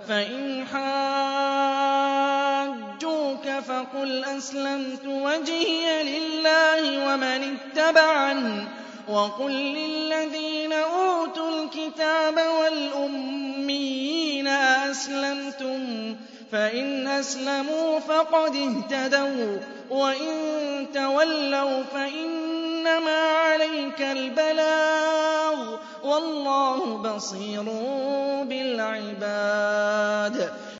فإن حاجوك فقل أسلمت وجهي لله ومن اتبعني وقل للذين أوتوا الكتاب والأميين أأسلمتم فإن أسلموا فقد اهتدوا وإن تولوا فإنما عليك البلاغ والله بصير بالعباد